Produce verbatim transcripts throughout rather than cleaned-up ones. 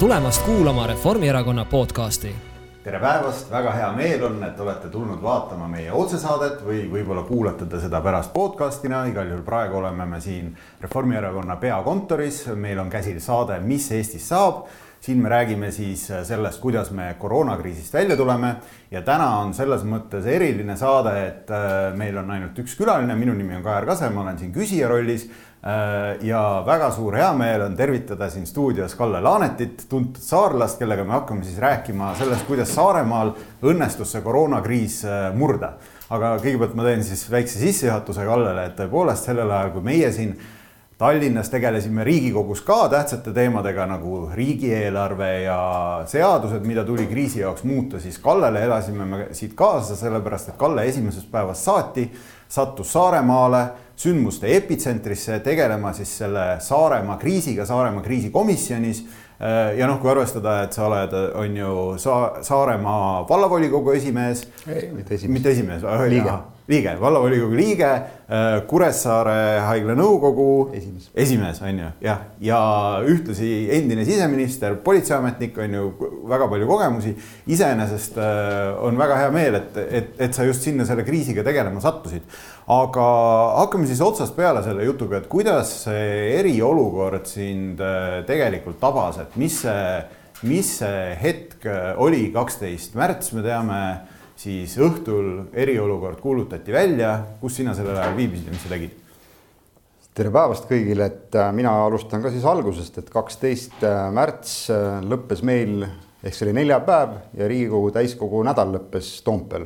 tulemast kuulama Reformierakonna podcasti. Tere päevast, väga hea meel on, et olete tulnud vaatama meie otsesaadet või võib-olla kuulate te seda pärast podcastina. Igal juhul praegu oleme me siin Reformierakonna peakontoris. Meil on käsil saade Mis Eestis saab. Siin me räägime siis sellest, kuidas me koroonakriisist välja tuleme. Ja täna on selles mõttes eriline saade, et meil on ainult üks külaline. Minu nimi on Kajar Kase, ma olen siin küsija rollis. Ja väga suur hea meel on tervitada siin stuudios Kalle Laanetit, tuntud saarlast, kellega me hakkame siis rääkima sellest, kuidas Saaremaal õnnestus see koroonakriis murda. Aga kõigepealt ma teen siis väikse sissejuhatuse Kallele, et tõepoolest sellel ajal, kui meie siin Tallinnas tegelesime Riigikogus ka tähtsate teemadega nagu riigieelarve ja seadused, mida tuli kriisi jaoks muuta, siis Kallele elasime me siit kaasa, sellepärast et Kalle esimesest päevast saati sattus Saaremaale sündmuste epitsentrisse tegelema siis selle Saaremaa kriisiga, Saaremaa kriisikomisjonis. Ja noh, kui arvestada, et sa oled, on ju Saaremaa vallavolikogu esimees. Ei, mitte esimees. Mitte esimees, liige. liige, vallavolikogu liige, Kuressaare haigla nõukogu esimees, esimees on ju, jah. Ja ühtlasi endine siseminister, politseiametnik on ju väga palju kogemusi. Iseenesest on väga hea meel, et, et, et sa just sinna selle kriisiga tegelema sattusid. Aga hakkame siis otsast peale selle jutuga, et kuidas see eriolukord sind tegelikult tabas, et mis see, mis see hetk oli kaksteist märts, me teame, siis õhtul eriolukord kuulutati välja, kus sina sellel ajal viibisid ja mis sa tegid? Tere päevast kõigile, et mina alustan ka siis algusest, et kaksteist märts lõppes meil, ehk see oli neljapäev ja Riigikogu täiskogu nädal lõppes Toompel.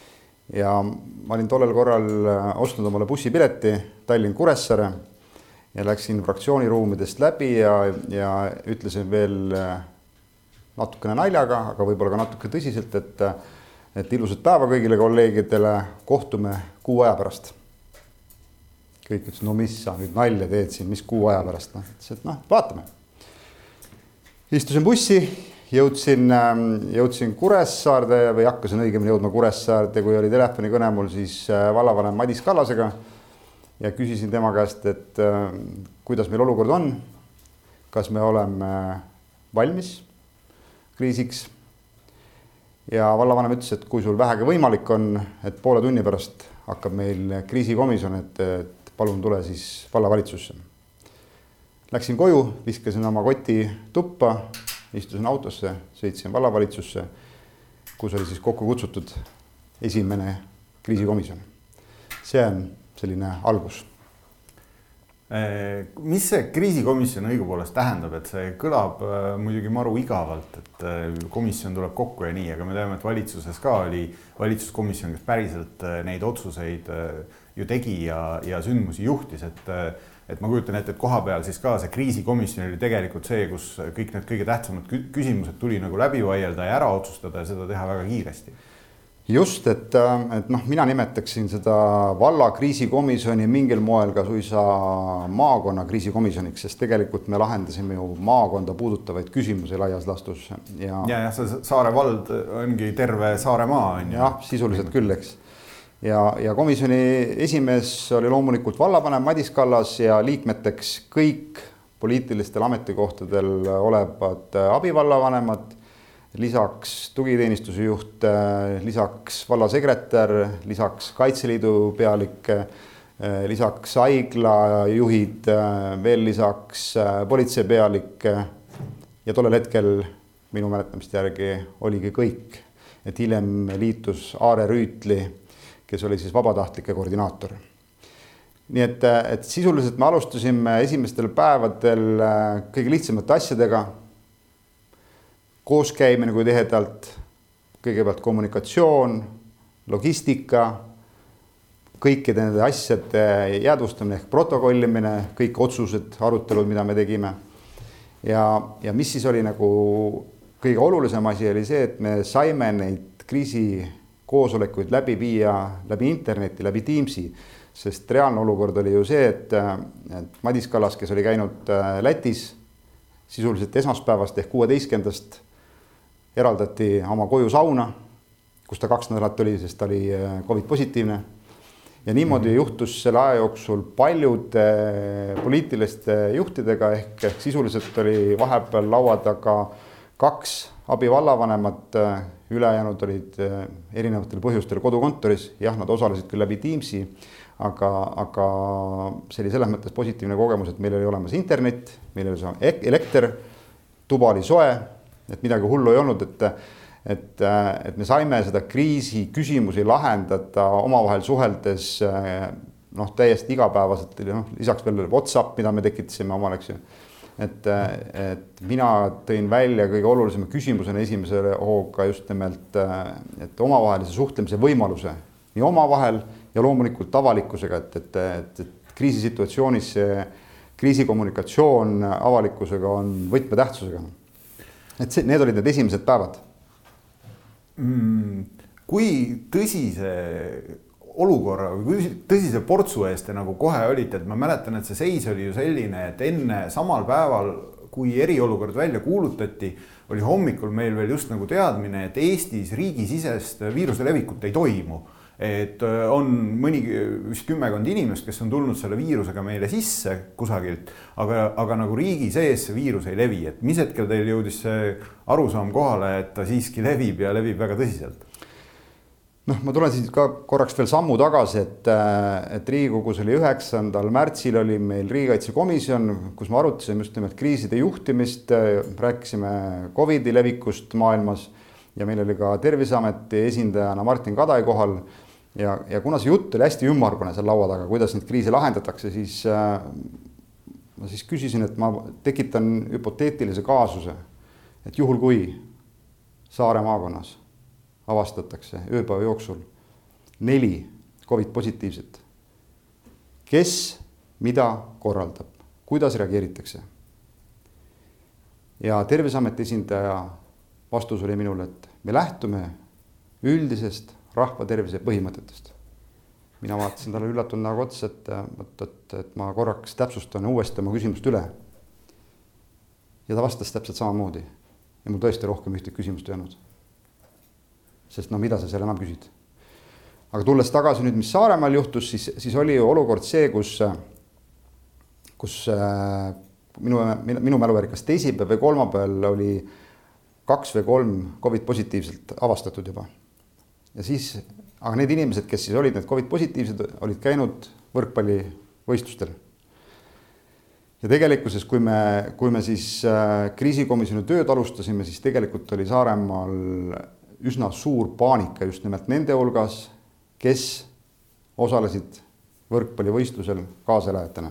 Ja ma olin tollel korral ostnud omale bussipileti Tallinn Kuressaare ja läksin fraktsiooni ruumidest läbi ja, ja ütlesin veel natukene naljaga, aga võib-olla ka natuke tõsiselt, et, et ilusat päeva kõigile kolleegidele, kohtume kuu aja pärast. Kõik ütles, no mis sa nüüd nalja teed siin, mis kuu aja pärast, noh, et noh, vaatame. Istusin bussi, jõudsin, jõudsin Kuressaarde või hakkasin õigemini jõudma Kuressaarde, kui oli telefonikõne mul siis vallavanem Madis Kallasega ja küsisin tema käest, et kuidas meil olukord on, kas me oleme valmis kriisiks. Ja vallavanem ütles, et kui sul vähegi võimalik on, et poole tunni pärast hakkab meil kriisikomisjon, et, et palun tule siis vallavalitsusse. Läksin koju, viskasin oma koti tuppa, istusin autosse, sõitsin vallavalitsusse, kus oli siis kokku kutsutud esimene kriisikomisjon. See on selline algus. Mis see kriisikomisjon õigupoolest tähendab, et see kõlab muidugi maru igavalt, et komisjon tuleb kokku ja nii, aga me teame, et valitsuses ka oli valitsuskomisjon, kes päriselt neid otsuseid ju tegi ja, ja sündmusi juhtis, et et ma kujutan ette, et koha peal siis ka see kriisikomisjon oli tegelikult see, kus kõik need kõige tähtsamad küsimused tuli nagu läbi vaielda ja ära otsustada ja seda teha väga kiiresti. Just, et, et noh, mina nimetaksin seda valla kriisikomisjoni mingil moel ka suisa maakonna kriisikomisjoniks, sest tegelikult me lahendasime ju maakonda puudutavaid küsimusi laias lastus. Ja, ja, ja see Saare vald ongi terve Saaremaa. On jah, sisuliselt küll, eks. Ja, ja komisjoni esimees oli loomulikult vallavanem Madis Kallas ja liikmeteks kõik poliitilistel ametikohtadel olevad abivallavanemad, lisaks tugiteenistuse juht, lisaks vallasekretär, lisaks Kaitseliidu pealik, lisaks haiglajuhid, veel lisaks politseipealik ja tollel hetkel minu mäletamist järgi oligi kõik, et hiljem liitus Aare Rüütli, kes oli siis vabatahtlike koordinaator. Nii et, et sisuliselt me alustasime esimestel päevadel kõige lihtsamate asjadega, kooskäimine kui tihedalt, kõigepealt kommunikatsioon, logistika, kõikide nende asjade jäädvustamine ehk protokollimine, kõik otsused, arutelud, mida me tegime. Ja, ja mis siis oli nagu kõige olulisem asi oli see, et me saime neid kriisi koosolekuid läbi viia läbi interneti, läbi Teamsi, sest reaalne olukord oli ju see, et, et Madis Kallas, kes oli käinud Lätis, sisuliselt esmaspäevast ehk kuueteistkümnendast eraldati oma koju sauna, kus ta kaks nädalat oli, sest ta oli COVID positiivne. ja niimoodi mm-hmm. juhtus selle aja jooksul paljude poliitiliste juhtidega ehk, ehk sisuliselt oli vahepeal laua taga kaks abivallavanemat, ülejäänud olid erinevatel põhjustel kodukontoris, jah, nad osalesid küll läbi Teamsi, aga, aga see oli selles mõttes positiivne kogemus, et meil oli olemas internet, meil oli elekter, tuba oli soe, et midagi hullu ei olnud, et Et, et me saime seda kriisi küsimusi lahendada omavahel suheldes noh, täiesti igapäevaselt, noh, lisaks veel WhatsApp, mida me tekitasime omal, eks ju. Et, et mina tõin välja kõige olulisema küsimusena esimese hooga just nimelt, et omavahelise suhtlemise võimaluse nii omavahel ja loomulikult avalikkusega, et, et, et, et kriisisituatsioonis see kriisikommunikatsioon avalikkusega on võtmetähtsusega. Et see, need olid need esimesed päevad. Mm, kui tõsise olukorra või tõsise portsu eest te nagu kohe olite, et ma mäletan, et see seis oli ju selline, et enne samal päeval, kui eriolukord välja kuulutati, oli hommikul meil veel just nagu teadmine, et Eestis riigisisest viiruse levikut ei toimu. Et on mõni vist kümmekond inimest, kes on tulnud selle viirusega meile sisse kusagilt, aga, aga nagu riigi sees see viirus ei levi. Et mis hetkel teil jõudis see arusaam kohale, et ta siiski levib ja levib väga tõsiselt? noh, ma tulen siis ka korraks veel sammu tagasi, et, et Riigikogus oli üheksandal märtsil oli meil riigikaitsekomisjon, kus me arutasime just nimelt kriiside juhtimist, rääkisime Covidi levikust maailmas ja meil oli ka Terviseameti esindajana Martin Kadai kohal. Ja, ja kuna see jutt oli hästi ümmargune seal laua taga, kuidas neid kriisi lahendatakse, siis äh, ma siis küsisin, et ma tekitan hüpoteetilise kaasuse, et juhul kui Saare maakonnas avastatakse ööpäeva jooksul neli Covid positiivset, kes mida korraldab, kuidas reageeritakse. Ja Terviseameti esindaja vastus oli minule, et me lähtume üldisest rahva tervise põhimõtetest. Mina vaatasin talle üllatun nagu otsa, et, et, et ma korraks täpsustan uuesti oma küsimust üle. Ja ta vastas täpselt samamoodi. Ja mul tõesti rohkem ühtegi küsimust ei olnud. Sest no mida sa seal enam küsid. Aga tulles tagasi nüüd, mis Saaremaal juhtus, siis, siis oli ju olukord see, kus, kus minu, minu mäluvärk, kas teisipäev või kolmapäeval oli kaks või kolm Covid positiivselt avastatud juba. Ja siis, aga need inimesed, kes siis olid need Covid positiivsed, olid käinud võrkpallivõistlustel. Ja tegelikkuses, kui me, kui me siis kriisikomisjoni tööd alustasime, siis tegelikult oli Saaremaal üsna suur paanika just nimelt nende hulgas, kes osalesid võrkpallivõistlusel kaaselajatena.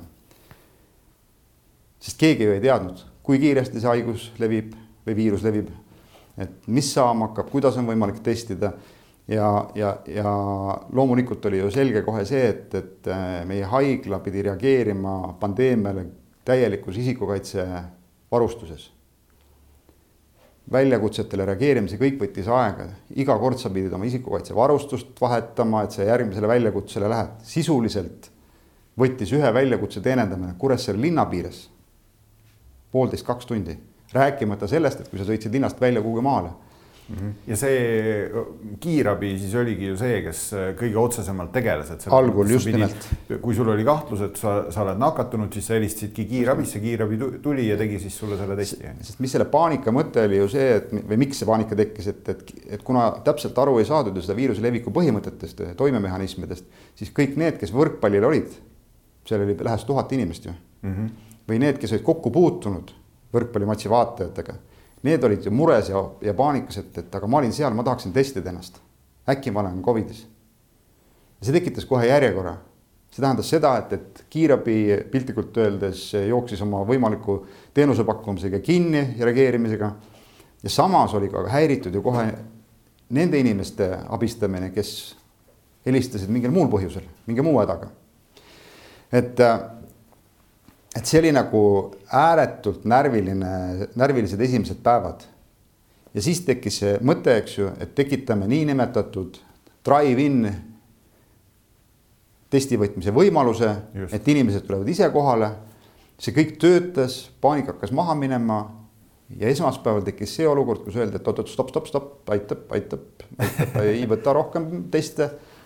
Sest keegi ju ei teadnud, kui kiiresti see haigus levib või viirus levib, et mis saama hakkab, kuidas on võimalik testida. Ja, ja, ja loomulikult oli ju selge kohe see, et, et meie haigla pidi reageerima pandeemiale täielikus isikukaitse varustuses. Väljakutsetele reageerimise kõik võttis aega. Iga kord sa pidid oma isikukaitse varustust vahetama, et see järgmisele väljakutsele lähed. Sisuliselt võttis ühe väljakutse teenendamine Kuressaare linna piires poolteist kaks tundi. Rääkimata sellest, et kui sa sõitsid linnast välja kuhugi maale. Ja see kiirabi siis oligi ju see, kes kõige otsesemalt tegeles. Et Algul just pidid, nimelt. Kui sul oli kahtlus, et sa, sa oled nakatunud, siis sa helistasidki kiirabisse, kiirabi tuli ja tegi siis sulle selle testi. Sest mis selle paanika mõte oli ju see, et, või miks see paanika tekkis, et, et, et kuna täpselt aru ei saadud seda viiruse leviku põhimõtetest, toimemehhanismidest, siis kõik need, kes võrkpallil olid, seal oli lähes tuhat inimest ju, mm-hmm. või need, kes olid kokku puutunud võrkpallimatsi vaatajatega, need olid ju mures ja, ja paanikas, et, et aga ma olin seal, ma tahaksin testida ennast. Äkki ma olen Covidis. Ja see tekitas kohe järjekorra. See tähendas seda, et, et kiirabi piltlikult öeldes jooksis oma võimaliku teenuse pakkumisega kinni ja reageerimisega. Ja samas oli ka häiritud ju kohe nende inimeste abistamine, kes helistasid mingil muul põhjusel, mingi muu hädaga. Et Et see oli nagu ääretult närviline, närvilised esimesed päevad. Ja siis tekkis see mõte, eks ju, et tekitame nii nimetatud drive-in testivõtmise võimaluse, just. Et inimesed tulevad ise kohale. See kõik töötas, paanika hakkas maha minema ja esmaspäeval tekkis see olukord, kus öeldi, et oot, oot, stop, stop, stop, aitab, aitab, aitab, ei võta rohkem teste.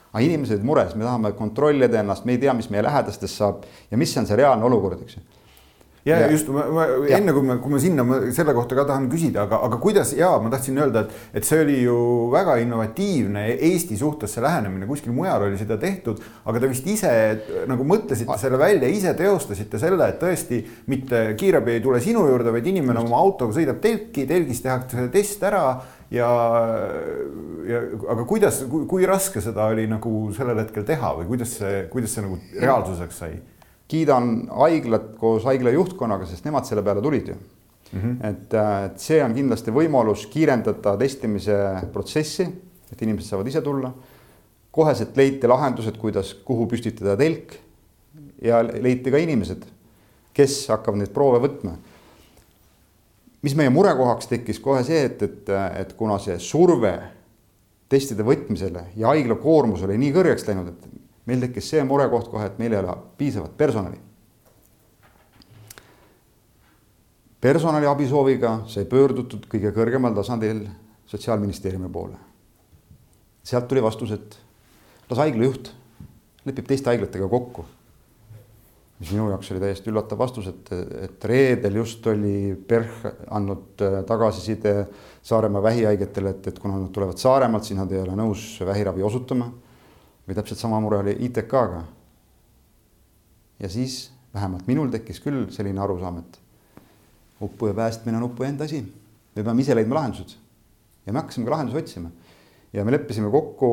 aga inimesed mures, me tahame kontrollida ennast, me ei tea, mis meie lähedastest saab ja mis on see reaalne olukord, eks ju. Ja, ja just ma, ma, enne kui me, kui me sinna ma selle kohta ka tahan küsida, aga, aga kuidas, jaa, ma tahtsin öelda, et, et see oli ju väga innovatiivne Eesti suhtes see lähenemine, kuskil mujal oli seda tehtud, aga te vist ise nagu mõtlesite selle välja, ise teostasite selle, et tõesti mitte kiirabi ei tule sinu juurde, vaid inimene oma autoga sõidab telki, telgis tehakse test ära ja, ja aga kuidas, kui, kui raske seda oli nagu sellel hetkel teha või kuidas see, kuidas see nagu reaalsuseks sai? Kiidan haiglat koos haigla juhtkonnaga, sest nemad selle peale tulid ju. Mm-hmm. Et, et see on kindlasti võimalus kiirendada testimise protsessi, et inimesed saavad ise tulla. Koheselt leiti lahendused, kuidas, kuhu püstitada telk ja leiti ka inimesed, kes hakkavad neid proove võtma. Mis meie murekohaks tekkis kohe see, et, et, et kuna see surve testide võtmisele ja haigla koormus oli nii kõrgeks läinud, et meil tekkis see murekoht kohe, et meil ei ole piisavat personali. Personali abisooviga sai pöördutud kõige kõrgemal tasandil Sotsiaalministeeriumi poole. Sealt tuli vastus, et las haigla juht lepib teiste haiglatega kokku. Mis minu jaoks oli täiesti üllatav vastus, et, et reedel just oli PERH andnud tagasiside Saaremaa vähihaigetele, et, et kuna nad tulevad Saaremaalt, siis nad ei ole nõus vähiravi osutama. Või täpselt sama mure oli I T K-ga. Ja siis vähemalt minul tekkis küll selline arusaam, et uppu ja päästmine on uppu enda asi. Me peame ise leidma lahendused. Ja me hakkasime ka lahendusi otsima. Ja me leppisime kokku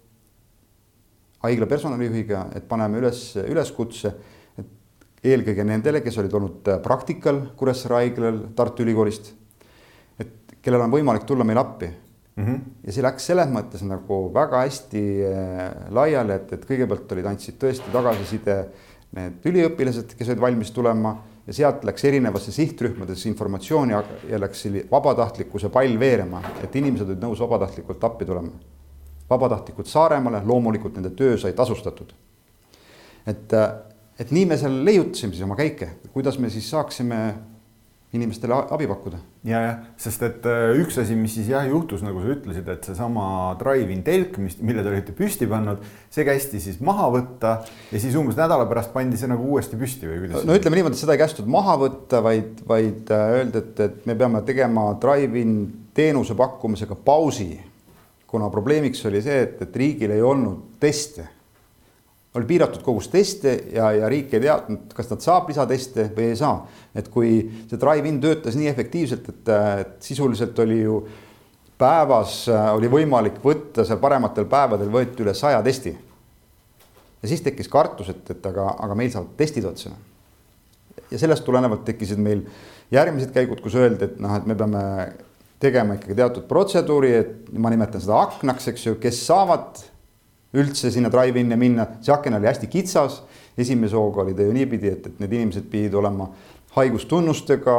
haigla personalijuhiga, et paneme üles, üleskutse, et eelkõige nendele, kes olid olnud praktikal Kuressaare haiglal Tartu Ülikoolist, et kellel on võimalik tulla meil appi. Mm-hmm. Ja see läks selles mõttes nagu väga hästi laiali, et, et kõigepealt olid andsid tõesti tagasiside need üliõpilased, kes olid valmis tulema ja sealt läks erinevasse sihtrühmades informatsiooni ja läks vabatahtlikkuse pall veerema, et inimesed olid nõus vabatahtlikult appi tulema. Vabatahtlikult Saaremaale, loomulikult nende töö sai tasustatud. Et, et nii me seal leiutasime siis oma käike, kuidas me siis saaksime inimestele abi pakkuda. Ja, ja, sest et üks asi, mis siis jah juhtus, nagu sa ütlesid, et see sama drive-in telk, mille te olite püsti pannud, see kästi siis maha võtta ja siis umbes nädala pärast pandi see nagu uuesti püsti või kuidas? No ütleme niimoodi, et seda ei kästud maha võtta, vaid, vaid öelda, et, et me peame tegema drive-in teenuse pakkumisega pausi, kuna probleemiks oli see, et, et riigil ei olnud teste. Oli piiratud kogus teste ja, ja riik ei teadnud, kas nad saab lisateste või ei saa. Et kui see drive-in töötas nii efektiivselt, et, et sisuliselt oli ju päevas oli võimalik võtta seal parematel päevadel võeti üle saja testi. Ja siis tekkis kartus, et, et aga, aga meil saavad testid otsa. Ja sellest tulenevalt tekkisid meil järgmised käigud, kus öeldi, et, noh, et me peame tegema ikkagi teatud protseduuri, et ma nimetan seda aknaks, eks ju, kes saavad üldse sinna drive-in ja minna. See aken oli hästi kitsas. Esimese hooga oli ta ju niipidi, et, et need inimesed pidid olema haigustunnustega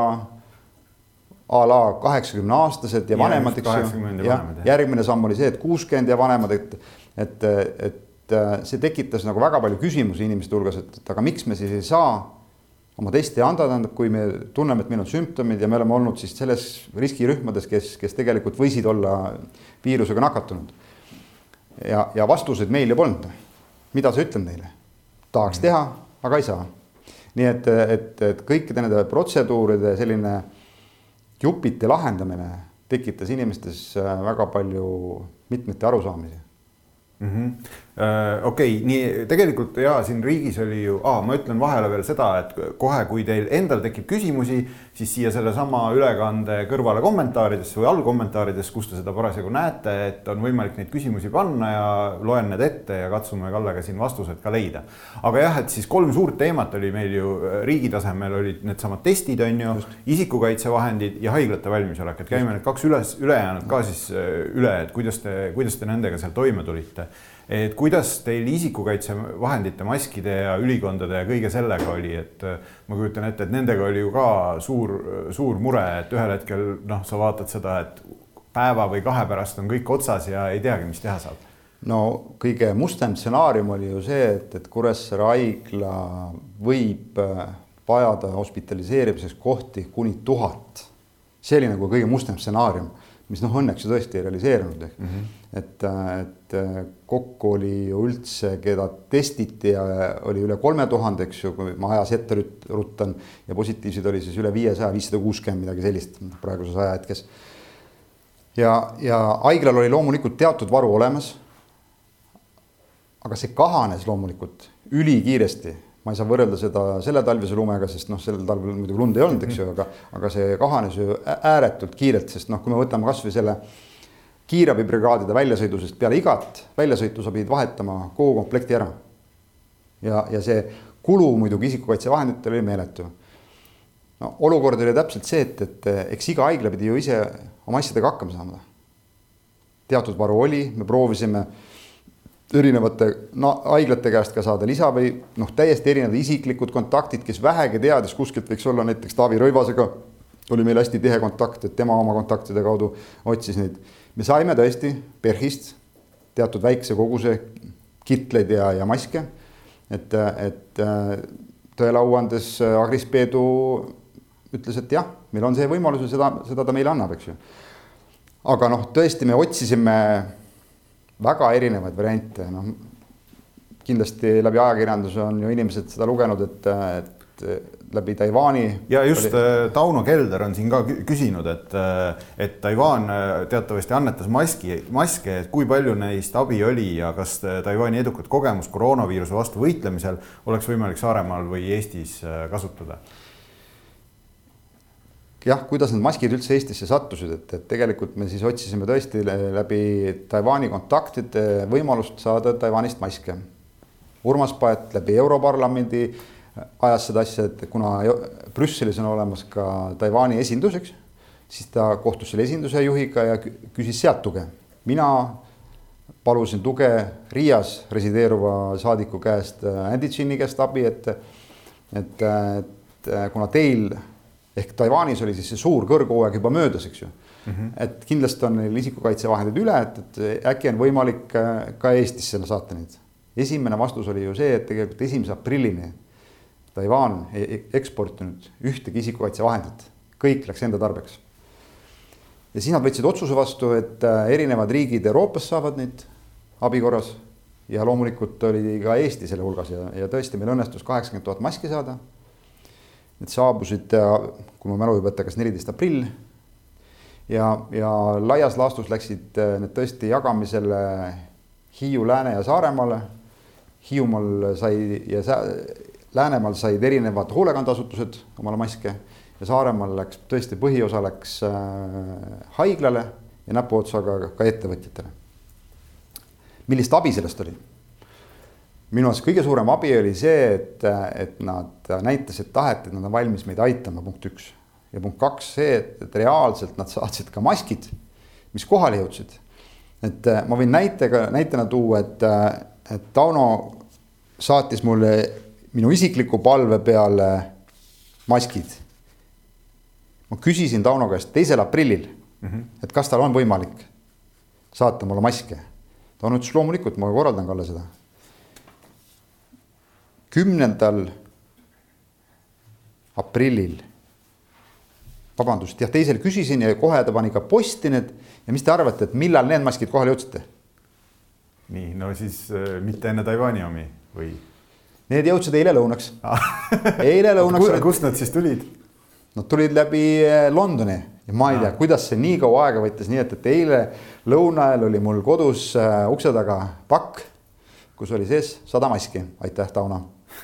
a la kaheksakümne aastased ja vanemad. Ja, järgmine samm oli see, et kuuskümmend ja vanemad, et, et, et see tekitas nagu väga palju küsimusi inimeste hulgas, et, et aga miks me siis ei saa oma testi anda, tähendab, kui me tunneme, et meil on sümptomid ja me oleme olnud siis selles riskirühmades, kes, kes tegelikult võisid olla viirusega nakatunud. Ja, ja vastuseid meil ei polnud. Mida sa ütlen neile? Tahaks teha, aga ei saa. Nii et, et, et kõikide nende protseduuride selline jupiti lahendamine tekitas inimestes väga palju mitmete arusaamisi. Mm-hmm. Uh, okei, okay, nii tegelikult ja siin riigis oli ju, ah, ma ütlen vahele veel seda, et kohe kui teil endal tekib küsimusi, siis siia selle sama ülekande kõrvale kommentaaridesse või allkommentaaridesse, kus te seda parasjagu näete, et on võimalik neid küsimusi panna ja loen need ette ja katsume Kallega siin vastused ka leida. Aga jah, et siis kolm suurt teemat oli meil ju riigi tasemel olid need samad testid, on ju, isikukaitsevahendid ja haiglate valmisolek, et käime need kaks üles, ülejäänud ka siis üle, et kuidas te, kuidas te nendega seal toime tulite. Et kuidas teil isikukaitsevahendite, maskide ja ülikondade ja kõige sellega oli, et ma kujutan ette, et nendega oli ju ka suur, suur mure, et ühel hetkel noh, sa vaatad seda, et päeva või kahe pärast on kõik otsas ja ei teagi, mis teha saab. No kõige mustem stsenaarium oli ju see, et, et Kuressaare haigla võib vajada hospitaliseerimiseks kohti kuni tuhat. See oli nagu kõige mustem stsenaarium. mis noh, õnneks ju tõesti ei realiseerunud. Mm -hmm. et, et kokku oli ju üldse, keda testiti ja oli üle kolme tuhande, eks ju, kui ma ajas ette ruttan ja positiivseid oli siis üle viiesaja, viissada kuuskümmend, midagi sellist praeguses ajahetkes. ja, ja haiglal oli loomulikult teatud varu olemas. aga see kahanes loomulikult ülikiiresti. Ma ei saa võrrelda seda selle talvise lumega, sest noh, sellel talvel muidugi lund ei olnud, eks ju, aga, aga see kahanes ju ääretult kiirelt, sest noh, kui me võtame kas või selle kiirabibrigaadide väljasõidu, sest peale igat väljasõitu sa pidid vahetama kogu komplekti ära. Ja, ja see kulu muidugi isikukaitsevahenditel oli meeletu. No, olukord oli täpselt see, et, et eks iga haigla pidi ju ise oma asjadega hakkama saama. Teatud varu oli, me proovisime erinevate no, haiglate käest ka saada lisa või noh, täiesti erinevad isiklikud kontaktid, kes vähegi teades kuskilt võiks olla näiteks Taavi Rõivasega, oli meil hästi tihe kontakt, et tema oma kontaktide kaudu otsis neid. Me saime tõesti PERHist teatud väikse koguse kitleid ja, ja maske, et, et tõele au andes Agris Peedu ütles, et jah, meil on see võimalus ja seda, seda ta meile annab, eks ju. Aga noh, tõesti me otsisime väga erinevaid variante, noh, kindlasti läbi ajakirjanduse on ju inimesed seda lugenud, et, et läbi Taiwani. Ja just oli... Tauno Kelder on siin ka küsinud, et, et Taiwan teatavasti annetas maski, maske, et kui palju neist abi oli ja kas Taiwani edukat kogemus koroonaviiruse vastu võitlemisel oleks võimalik Saaremaal või Eestis kasutada? Jah, kuidas need maskid üldse Eestisse sattusid, et, et tegelikult me siis otsisime tõesti läbi Taiwani kontaktide võimalust saada Taiwanist maske. Urmas Paet läbi Europarlamendi ajas seda asja, et kuna Brüsselis on olemas ka Taiwani esinduseks, siis ta kohtus selle esinduse juhiga ja küsis sealt tuge. Mina palusin tuge Riias resideeruva saadiku käest, Andy Chinni käest abi, et, et, et kuna teil ehk Taiwanis oli siis see suur kõrghooaeg juba möödas, eks ju. Mm-hmm. Et kindlasti on neil isikukaitsevahendid üle, et, et äkki on võimalik ka Eestisse saata neid. Esimene vastus oli ju see, et tegelikult esimese aprillini Taiwan ei eksportinud ühtegi isikukaitsevahendit. Kõik läks enda tarbeks. Ja siis nad võtsid otsuse vastu, et erinevad riigid Euroopas saavad neid abikorras ja loomulikult oli ka Eesti selle hulgas ja, ja tõesti meil õnnestus kaheksakümmend tuhat maski saada. Need saabusid, kui ma mälu ei võtta, kas neliteist aprill ja, ja laias laastus läksid need tõesti jagamisele Hiiu, Lääne ja Saaremaale. Hiiumaal sai ja Läänemaal said erinevad hoolekandeasutused omale maske ja Saaremaal läks tõesti põhiosa läks haiglale ja näpuotsaga ka ettevõtjatele. Millist abi sellest oli? Minu arust kõige suurem abi oli see, et, et nad näitasid tahet, et nad on valmis meid aitama, punkt üks. Ja punkt kaks see, et, et reaalselt nad saatsid ka maskid, mis kohale jõudsid. Et ma võin näitega, näitena tuua, et, et Tauno saatis mulle minu isikliku palve peale maskid. Ma küsisin Tauno käest teisel aprillil, mm-hmm. et kas tal on võimalik saata mulle maske. Tauno ütles loomulikult, ma korraldan Kalle seda. kümnendal aprillil, vabandust, jah, teisel küsisin ja kohe ta pani ka posti need ja mis te arvate, et millal need maskid kohale jõudsite? Nii, no siis äh, mitte enne Taiwani omi või? Need jõudsid eile lõunaks. Eile lõunaks. Kust nad siis tulid? Nad tulid läbi Londoni ja ma ei tea, kuidas see nii kaua aega võttis, nii et, et eile lõunaajal oli mul kodus äh, ukse taga pakk, kus oli sees sada maski. Aitäh, Tauno.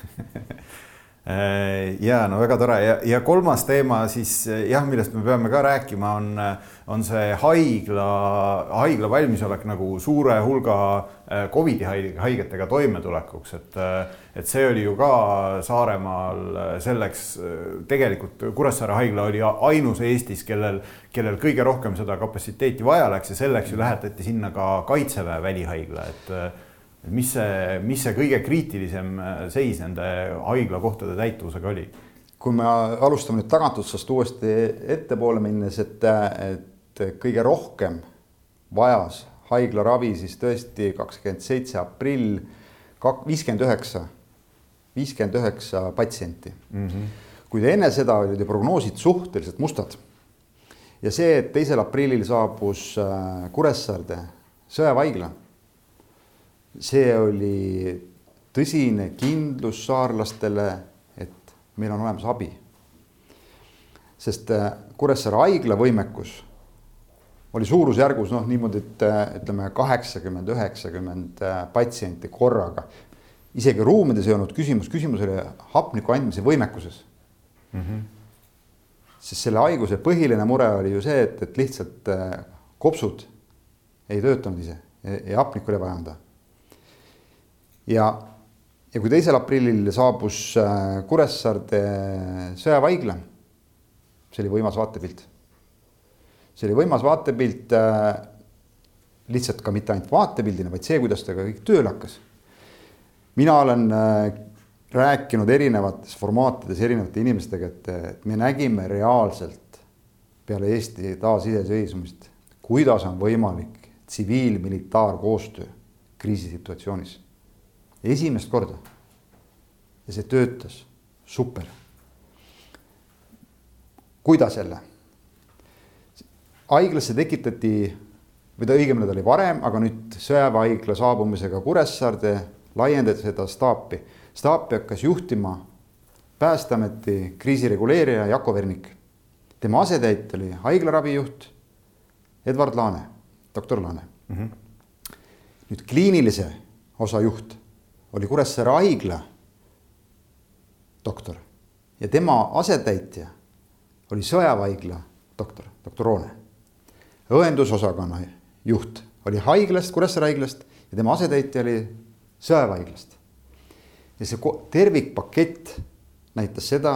Ja no väga tore ja, ja kolmas teema siis jah, millest me peame ka rääkima on, on see haigla, haigla valmisolek nagu suure hulga COVID haigetega toimetulekuks, et, et see oli ju ka Saaremaal selleks tegelikult Kuressaare haigla oli ainus Eestis, kellel, kellel kõige rohkem seda kapatsiteeti vaja läks ja selleks ju lähetati sinna ka Kaitseväe välihaigla, et Mis see, mis see kõige kriitilisem seis nende haiglakohtade täituvusega oli? Kui me alustame nüüd tagantutsast uuesti ettepoole minnes, et, et kõige rohkem vajas haiglaravi siis tõesti kakskümmend seitse aprill viiskümmend üheksa, viiskümmend üheksa patsienti. Mm-hmm. Kuid enne seda olid prognoosid suhteliselt mustad. ja see, et teisel aprillil saabus Kuressaarde sõjaväehaigla, see oli tõsine kindlus saarlastele, et meil on olemas abi. Sest Kuressaare haigla võimekus oli suurusjärgus noh, niimoodi, et ütleme kaheksakümmend üheksakümmend patsienti korraga. Isegi ruumides ei olnud küsimus, küsimus oli hapniku andmise võimekuses. Mm-hmm. Sest selle haiguse põhiline mure oli ju see, et, et lihtsalt kopsud ei töötanud ise ja hapnikku oli vaja anda. Ja, ja kui teisel aprillil saabus Kuressaarde sõjaväehaigla, see oli võimas vaatepilt. See oli võimas vaatepilt lihtsalt ka mitte ainult vaatepildina, vaid see, kuidas ta kõik tööl hakkas. Mina olen rääkinud erinevates formaatides erinevate inimestega, et me nägime reaalselt peale Eesti taasiseseisvumist, kuidas on võimalik tsiviil-militaarkoostöö kriisisituatsioonis. Esimest korda. Ja see töötas super. Kuidas jälle? Haiglasse tekitati, või ta õigemini oli varem, aga nüüd sõjaväehaigla saabumisega Kuressaarde laiendati seda staapi. Staapi hakkas juhtima Päästeameti kriisireguleerija Jako Vernik. Tema asetäit oli haiglaravijuht Edvard Laane, doktor Laane. Mm-hmm. Nüüd kliinilise osa juht oli Kuressaare haigla doktor ja tema asetäitja oli sõjaväehaigla doktor, doktor Roone. Õendusosakonna juht oli haiglast, Kuressaare haiglast ja tema asetäitja oli sõjaväehaiglast. Ja see tervikpakett näitas seda,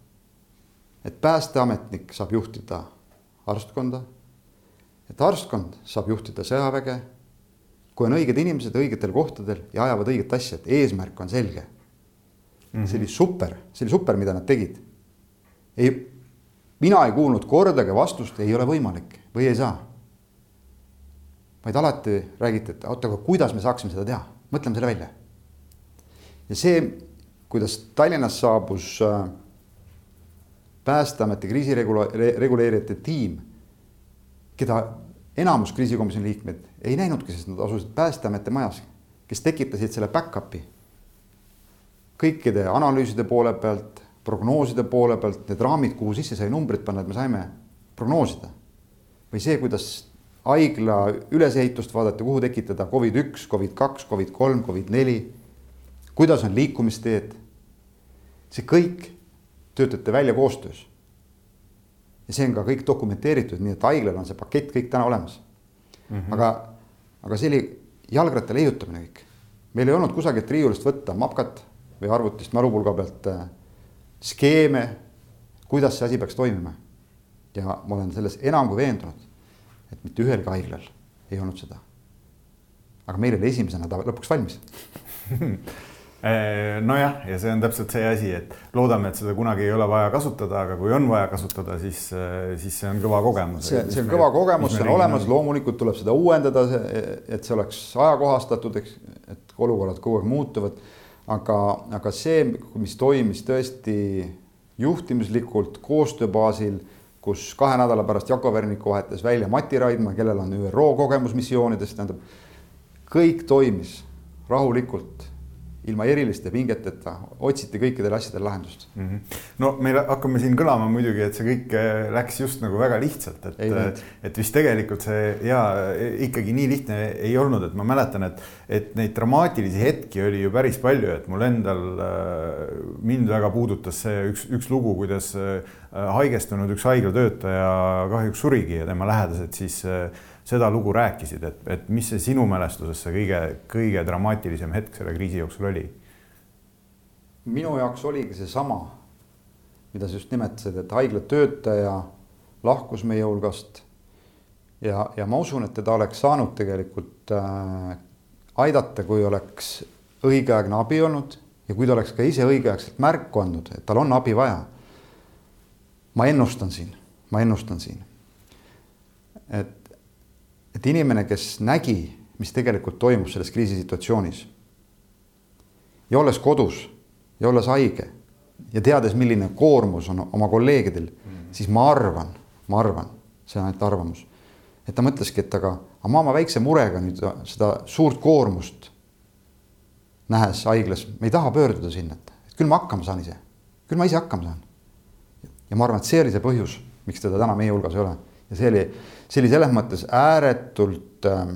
et päästeametnik saab juhtida arstkonda, et arstkond saab juhtida sõjaväge, kui on õiged inimesed õigetel kohtadel ja ajavad õiget asja, et eesmärk on selge. Mm-hmm. See oli super, see oli super, mida nad tegid. Ei, mina ei kuulnud kordagi vastust, ei ole võimalik või ei saa. Vaid alati räägite, et oota, aga kuidas me saaksime seda teha? Mõtleme selle välja. Ja see, kuidas Tallinnas saabus Päästeameti kriisireguleerijate tiim, keda enamus kriisikomisjoni liikmed ei näinudki, sest nad asusid Päästeameti majas, kes tekitasid selle back-upi. Kõikide analüüside poole pealt, prognooside poole pealt, need raamid, kuhu sisse sai numbrid panna, et me saime prognoosida. Või see, kuidas haigla ülesehitust vaadati, kuhu tekitada covid üks, covid kaks, covid kolm, covid neli, kuidas on liikumisteed. See kõik töötate välja koostöös. Ja see on ka kõik dokumenteeritud, nii et haiglal on see pakett kõik täna olemas. Mm-hmm. Aga, aga see oli jalgratta leiutamine kõik. Meil ei olnud kusagilt riiulist võtta mapkat või arvutist mälupulga pealt skeeme, kuidas see asi peaks toimima. Ja ma olen selles enam kui veendunud, et mitte ühelgi haiglal ei olnud seda. Aga meil oli esimesena ta lõpuks valmis. No jah, ja see on täpselt see asi, et loodame, et seda kunagi ei ole vaja kasutada, aga kui on vaja kasutada, siis, siis see on kõva kogemus. See, see on kõva kogemus, see on olemas, loomulikult tuleb seda uuendada, et see oleks ajakohastatud, et olukorrad kogu aeg muutuvad. Aga, aga see, mis toimis tõesti juhtimislikult koostööbaasil, kus kahe nädala pärast Jako Verniku vahetas välja Mati Raidma, kellel on Ü R O kogemusmissioonidest, tähendab, kõik toimis rahulikult, ilma eriliste pingeteta, otsiti kõikidel asjadel lahendust. Mm-hmm. No meil hakkame siin kõlama muidugi, et see kõik läks just nagu väga lihtsalt, et, et, et vist tegelikult see ja ikkagi nii lihtne ei olnud, et ma mäletan, et, et neid dramaatilisi hetki oli ju päris palju, et mul endal mind väga puudutas see üks, üks lugu, kuidas haigestunud üks haiglatöötaja kahjuks surigi ja tema lähedased siis seda lugu rääkisid, et, et mis see sinu mälestuses see kõige, kõige dramaatilisem hetk selle kriisi jooksul oli? Minu jaoks oligi see sama, mida sa just nimetasid, et haiglatöötaja lahkus meie hulgast ja, ja ma usun, et teda oleks saanud tegelikult äh, aidata, kui oleks õigeaegne abi olnud ja kui ta oleks ka ise õigeaegselt märku andnud, et tal on abi vaja. Ma ennustan siin, ma ennustan siin, et et inimene, kes nägi, mis tegelikult toimub selles kriisisituatsioonis ja olles kodus ja olles haige ja teades, milline koormus on oma kolleegidel, mm-hmm. siis ma arvan, ma arvan, see on ainult arvamus. Et ta mõtleski, et aga, aga ma oma väikse murega nüüd seda suurt koormust nähes haiglas, me ei taha pöörduda sinna, et küll ma hakkama saan ise, küll ma ise hakkama saan. Ja ma arvan, et see oli see põhjus, miks teda täna meie hulgas ei ole. Ja see oli, see oli selles mõttes ääretult äh,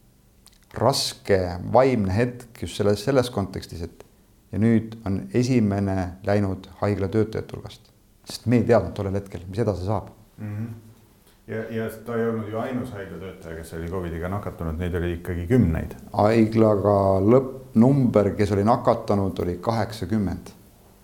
raske vaimne hetk just selles, selles kontekstis, et ja nüüd on esimene läinud haigla töötajate hulgast, sest me ei teadnud tollel hetkel, mis edasi saab. Mm-hmm. Ja, ja ta ei olnud ju ainus haiglatöötaja, kes oli covidiga nakatunud, neid oli ikkagi kümneid. Haiglaga lõppnumber, kes oli nakatanud, oli kaheksakümmend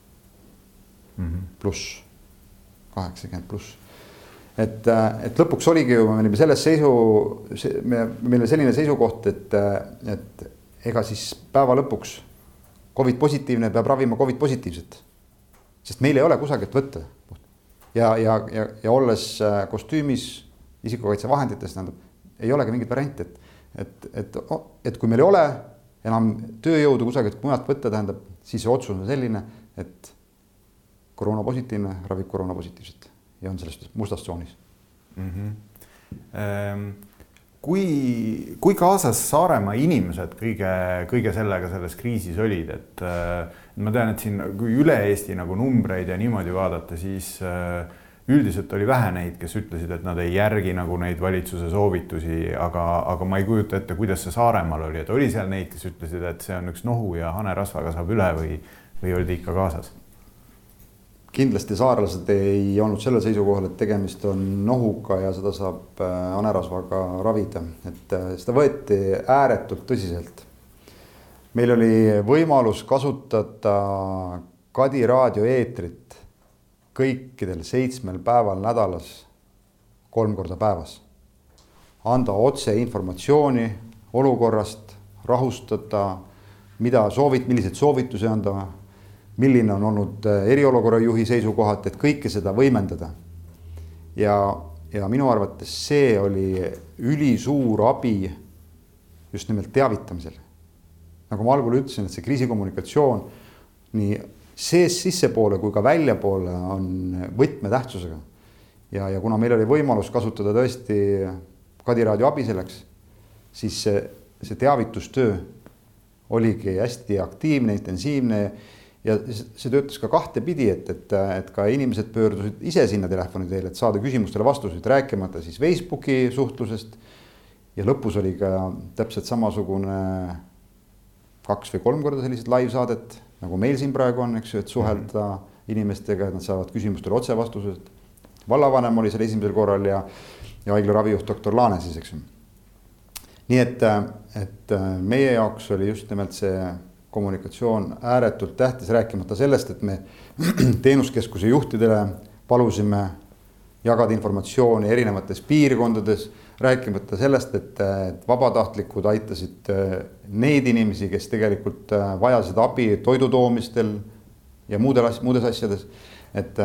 mm-hmm. pluss, kaheksakümmend pluss. Et, et lõpuks oligi ju me selles seisu, me, meile selline seisukoht, et, et ega siis päeva lõpuks COVID positiivne peab ravima COVID positiivset, sest meil ei ole kusagilt võtta. Ja, ja, ja, ja olles kostüümis isikukaitsevahendites, tähendab, ei olegi mingit varianti, et, et, et, et kui meil ei ole enam tööjõudu kusagilt mujalt võtta, tähendab, siis see otsus on selline, et koroona positiivne ravib koroona positiivset ja on sellest mustas tsoonis. Mm-hmm. Ähm. Kui, kui kaasas Saaremaa inimesed kõige, kõige sellega selles kriisis olid, et äh, ma tean, et siin kui üle Eesti nagu numbreid ja niimoodi vaadata, siis äh, üldiselt oli vähe neid, kes ütlesid, et nad ei järgi nagu neid valitsuse soovitusi, aga, aga ma ei kujuta ette, kuidas see Saaremaal oli, et oli seal neid, kes ütlesid, et see on üks nohu ja hanerasvaga saab üle või, või olid ikka kaasas? Kindlasti saarlased ei olnud selle seisukohal, et tegemist on nohuga ja seda saab hanerasvaga ravida. Et seda võeti ääretult tõsiselt. Meil oli võimalus kasutada Kadi raadio eetrit kõikidel seitsmel päeval nädalas kolm korda päevas. Anda otse informatsiooni olukorrast, rahustada, mida soovit, milliseid soovitusi anda, milline on olnud eriolukorra juhi seisukohad, et kõike seda võimendada. Ja, ja minu arvates see oli ülisuur abi just nimelt teavitamisel. Nagu ma algul ütlesin, et see kriisikommunikatsioon nii sees sissepoole kui ka väljapoole on võtmetähtsusega. Ja, ja kuna meil oli võimalus kasutada tõesti Kadi raadio abi selleks, siis see, see teavitustöö oligi hästi aktiivne, intensiivne. Ja see töötas ka kahte pidi, et, et, et ka inimesed pöördusid ise sinna telefoni teile, et saada küsimustele vastuseid, rääkimata siis Facebooki suhtlusest. Ja lõpus oli ka täpselt samasugune kaks või kolm korda sellised live-saadet, nagu meil siin praegu on, eks ju, et suhelda inimestega, et nad saavad küsimustele otse vastused. Vallavanem oli seal esimesel korral ja, ja haigla ravijuht doktor Laane siis, eks ju. Nii et, et meie jaoks oli just nimelt see kommunikatsioon ääretult tähtis, rääkimata sellest, et me teenuskeskuse juhtidele palusime jagada informatsiooni erinevates piirkondades, rääkimata sellest, et, et vabatahtlikud aitasid neid inimesi, kes tegelikult vajasid abi toidutoomistel ja muudes, muudes asjades, et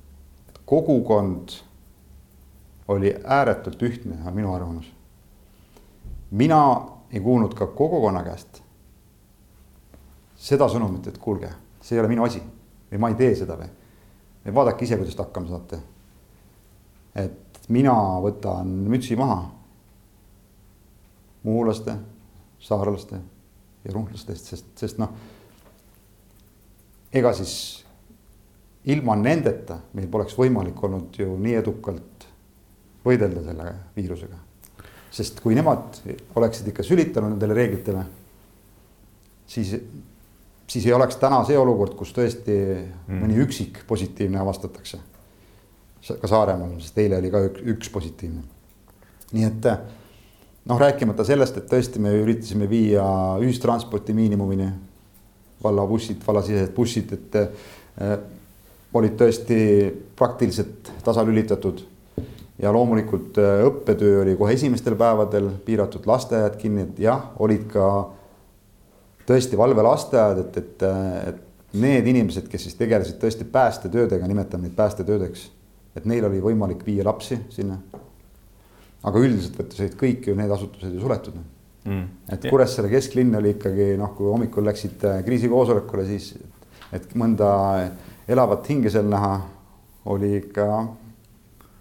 kogukond oli ääretult ühtne, minu arvamus. Mina ei kuulnud ka kogukonna käest seda sõnumit, et kuulge, see ei ole minu asi või ma ei tee seda või. või vaadake ise, kuidas hakkama saate. Et mina võtan mütsi maha muulaste, saarlaste ja runglastest, sest, sest noh, ega siis ilma nendeta meil poleks võimalik olnud ju nii edukalt võidelda selle viirusega. Sest kui nemad oleksid ikka sülitanud nendele reeglitele, siis siis ei oleks täna see olukord, kus tõesti mm. mõni üksik positiivne avastatakse. Ka Saaremaal, sest eile oli ka üks positiivne. Nii et noh, rääkimata sellest, et tõesti me üritasime viia ühistransporti miinimumini, valla bussid, vallasisesed bussid, et äh, olid tõesti praktiliselt tasalülitatud ja loomulikult äh, õppetöö oli kohe esimestel päevadel piiratud lasteajad kinni, et jah, olid ka tõesti valvelasteajad, et, et, et need inimesed, kes siis tegelesid tõesti päästetöödega, nimetame neid päästetöödeks, et neil oli võimalik viia lapsi sinna. Aga üldiselt võttes kõik ju need asutused ju suletud. Mm. Et Kuressaare kesklinn oli ikkagi, noh, kui hommikul läksid kriisikoosolekule, siis et mõnda elavat hinge seal näha oli ikka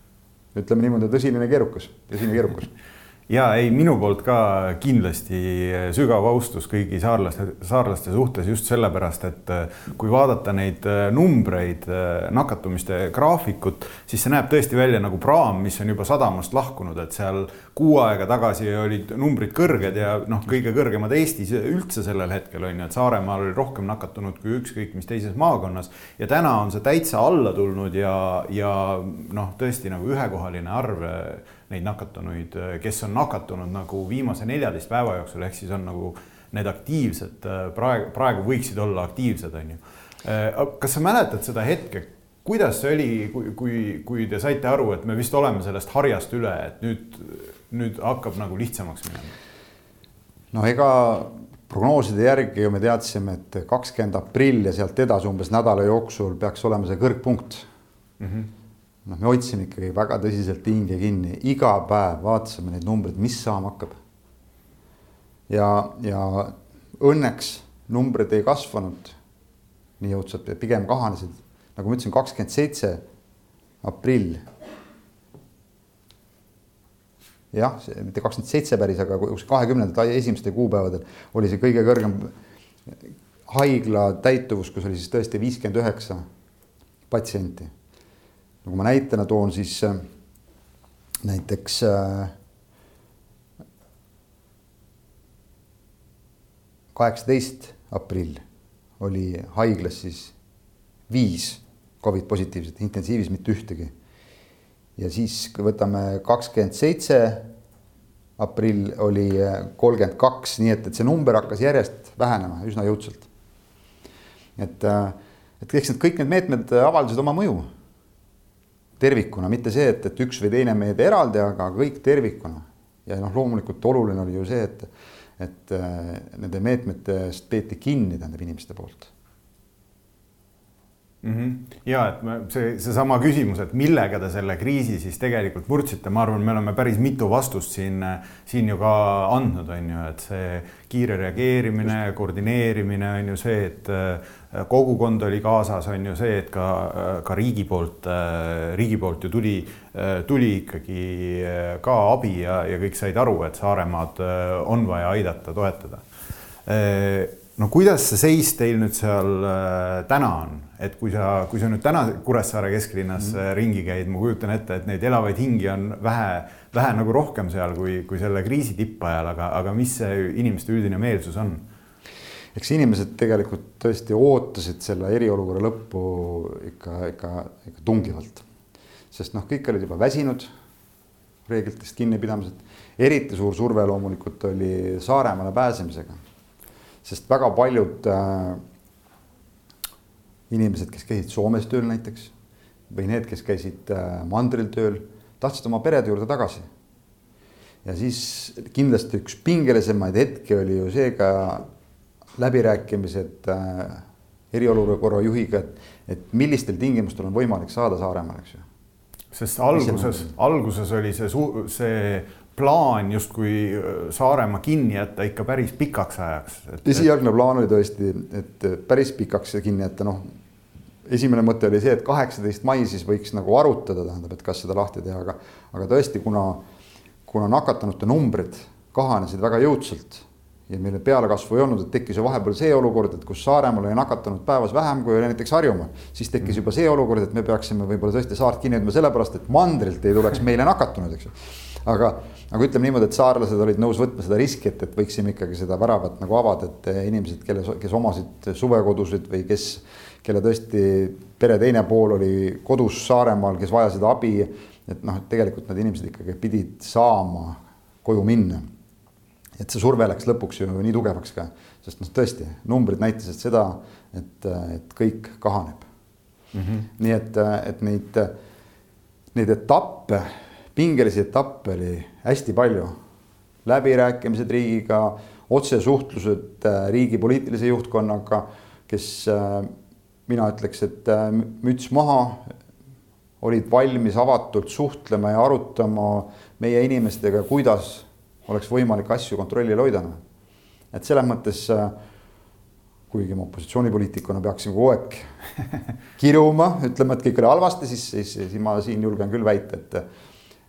ütleme niimoodi, tõsiline keerukas, tõsine keerukas. Ja ei, minu poolt ka kindlasti sügav austus kõigi saarlaste, saarlaste suhtes just sellepärast, et kui vaadata neid numbreid, nakatumiste graafikut, siis see näeb tõesti välja nagu praam, mis on juba sadamast lahkunud, et seal kuu aega tagasi olid numbrid kõrged ja noh, kõige kõrgemad Eestis üldse sellel hetkel on ju, et Saaremaal oli rohkem nakatunud kui ükskõik mis teises maakonnas ja täna on see täitsa alla tulnud ja, ja noh, tõesti nagu ühekohaline arv neid nakatunuid, kes on nakatunud nagu viimase neljateist päeva jooksul, ehk siis on nagu need aktiivsed, praegu, praegu võiksid olla aktiivsed, on ju. Kas sa mäletad seda hetke, kuidas see oli, kui, kui, kui te saite aru, et me vist oleme sellest harjast üle, et nüüd, nüüd hakkab nagu lihtsamaks minema? No ega prognooside järgi ju me teadsime, et kakskümmend aprill ja sealt edasi umbes nädala jooksul peaks olema see kõrgpunkt. Mhm. No, me otsime ikkagi väga tõsiselt hinge kinni, iga päev vaatasime neid numbreid, mis saama hakkab. Ja, ja õnneks numbrid ei kasvanud nii jõudsalt, pigem kahanesid. Nagu ma ütlesin, kakskümmend seitse aprill. Jah, mitte kakskümmend seitse päris, aga kahekümnendal esimeste kuupäevadel oli see kõige kõrgem haigla täituvus, kus oli siis tõesti viiskümmend üheksa patsienti. Nagu ma näitena toon, siis näiteks kaheksateist aprill oli haiglas siis viis COVID positiivset, intensiivis mitte ühtegi. Ja siis võtame kakskümmend seitse aprill oli kolmkümmend kaks, nii et, et see number hakkas järjest vähenema üsna jõudsalt. Et, et eks need kõik need meetmed avaldasid oma mõju. Tervikuna, mitte see, et, et üks või teine meede eraldi, aga kõik tervikuna. Ja noh, loomulikult oluline oli ju see, et, et nende meetmetest peeti kinni tähendab inimeste poolt. Mm-hmm. Ja, et me, see, see sama küsimus, et millega te selle kriisi siis tegelikult murdsite, ma arvan, me oleme päris mitu vastust siin, siin ju ka andnud, on ju, et see kiire reageerimine, koordineerimine on ju see, et kogukond oli kaasas, on ju see, et ka, ka riigi poolt, riigi poolt ju tuli, tuli ikkagi ka abi ja, ja kõik said aru, et Saaremaad on vaja aidata, toetada. No kuidas see seis teil nüüd seal täna on? Et kui sa, kui sa nüüd täna Kuressaare kesklinnas mm. ringi käid, ma kujutan ette, et neid elavaid hingi on vähe, vähe nagu rohkem seal kui, kui selle kriisi tippajal, aga, aga mis see inimeste üldine meelsus on? Eks inimesed tegelikult tõesti ootasid selle eriolukorra lõppu ikka, ikka, ikka tungivalt. Sest noh, kõik olid juba väsinud reeglitest kinnipidamised. Eriti suur surve loomulikult oli Saaremaale pääsemisega. Sest väga paljud äh, inimesed, kes käisid Soomes tööl näiteks, või need, kes käisid äh, mandril tööl, tahtsid oma perede juurde tagasi. Ja siis kindlasti üks pingelisemaid hetki oli ju seega läbirääkimised äh, eriolukorra juhiga, et, et millistel tingimustel on võimalik saada Saaremaal, eks ju. Sest alguses, alguses oli see, see plaan justkui Saaremaa kinni jätta ikka päris pikaks ajaks. Et... Esialgne plaan oli tõesti, et päris pikaks kinni jätta. No, esimene mõte oli see, et kaheksateist mai siis võiks nagu arutada, tähendab, et kas seda lahti teha, aga, aga tõesti, kuna, kuna nakatanute numbrid kahanesid väga jõudsalt ja meile pealekasvu ei olnud, et tekkis ju vahepeal see olukord, et kus Saaremaal oli nakatunud päevas vähem kui oli näiteks Harjumaa, siis tekkis juba see olukord, et me peaksime võib-olla tõesti saart kinni jätma sellepärast, et mandrilt ei tuleks meile nakatunud, eks ju. Aga, aga ütleme niimoodi, et saarlased olid nõus võtma seda riski, et, et võiksime ikkagi seda väravat nagu avada, et inimesed, kelle, kes omasid suvekodusid või kes, kelle tõesti pere teine pool oli kodus Saaremaal, kes vajasid abi, et noh, et tegelikult need inimesed ikkagi pidid saama koju minna. Et see surve läks lõpuks ju nii tugevaks ka, sest noh, tõesti, numbrid näitasid seda, et, et kõik kahaneb. Mm-hmm. Nii et, et neid, neid etappe, pingelisi etappe oli hästi palju. Läbirääkimised riigiga, otsesuhtlused riigi poliitilise juhtkonnaga, kes mina ütleks, et müts maha, olid valmis avatult suhtlema ja arutama meie inimestega, kuidas oleks võimalik asju kontrolli hoida. Et selles mõttes, kuigi ma opositsioonipoliitikuna peaksime kogu aeg kirjuma, ütleme, et kõik oli halvasti, siis, siis, siis ma siin julgen küll väita, et,